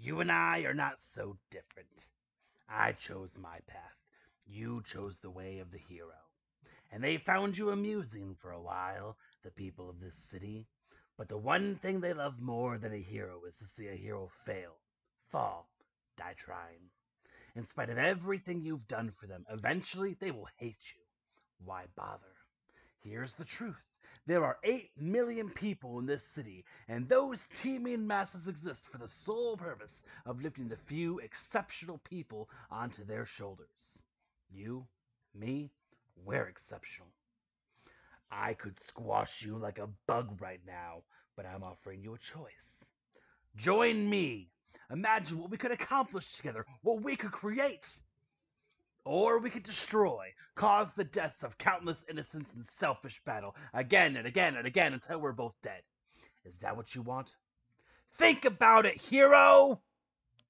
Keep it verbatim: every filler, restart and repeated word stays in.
You and I are not so different. I chose my path. You chose the way of the hero. And they found you amusing for a while, the people of this city. But the one thing they love more than a hero is to see a hero fail, fall, die trying. In spite of everything you've done for them, eventually they will hate you. Why bother? Here's the truth. There are eight million people in this city, and those teeming masses exist for the sole purpose of lifting the few exceptional people onto their shoulders. You, me, we're exceptional. I could squash you like a bug right now, but I'm offering you a choice. Join me. Imagine what we could accomplish together, what we could create. Or we could destroy, cause the deaths of countless innocents in selfish battle, again and again and again until we're both dead. Is that what you want? Think about it, hero!